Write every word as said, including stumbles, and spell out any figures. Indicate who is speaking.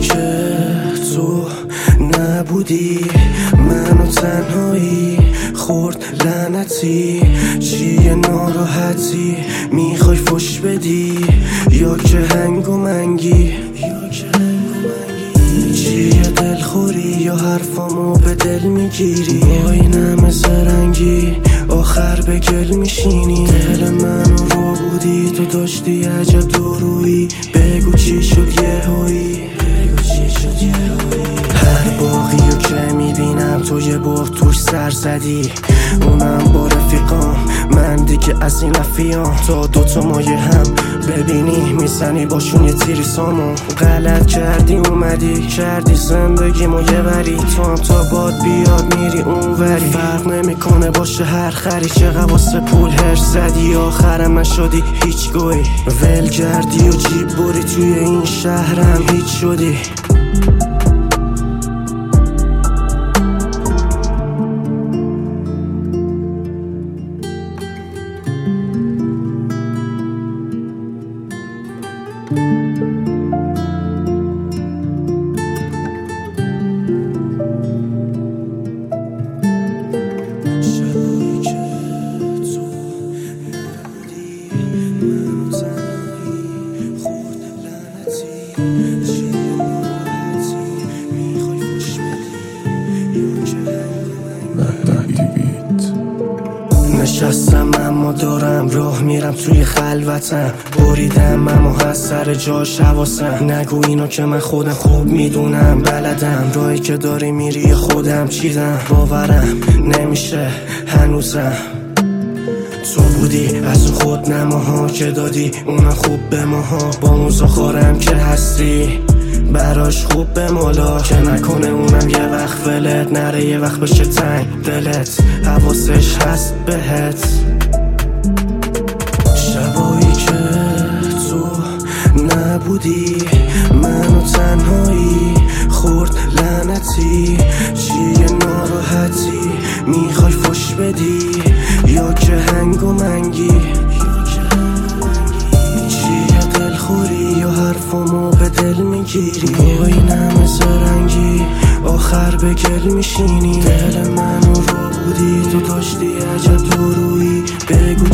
Speaker 1: که تو نبودی منو تنهایی خورد لعنتی. چیه ناراحتی میخوای فش بدی یا که هنگ و منگی؟ چیه دلخوری یا حرفامو به دل میگیری؟ با این همه زرنگی آخر به گل میشینی. دل منو رو بودی تو داشتی عجب دورویی. بگو چی شد یهویی؟ هر باقی رو که میبینم تو یه بار توش سر زدی، اونم با رفیقام. من دیگه از این رفیام تا دوتا مایه هم ببینی میزنی باشون یه تیری سامون. غلط کردی اومدی کردی زندگیمو یه بری. تو هم تا باد بیاد میری اونوری. فرق نمیکنه باشه هر خری. چقدر واسه پول هر زدی آخرم نشدی هیچ گوی. ول کردی و جیب بری توی این شهرم هیچ شدی. نشستم اما دارم راه میرم توی خلوتم. بریدم اما هست سر جاش حواسم. نگو اینو که من خودم خوب میدونم بلدم. راهی که داری میری خودم چیدم. باورم نمیشه هنوزم تو بودی از اون خود نماها که دادی اونم خوب به ماها. با مزاخارم که هستی براش خوب به مولا. که نکنه اونم یه وقت ولت نره یه وقت بشه تنگ دلت. حواسش هست بهت. شبایی که تو نبودی منو تنهایی خورد لعنتی. چیه ناراحتی میخوای فش بدی یا که هنگ و منگی؟ چیه دلخوری یا حرفامو به دل میگیری؟ با این همه زرنگی آخر به گل میشینی. دل منو رو بودی تو داشتی عجب دورویی. بگو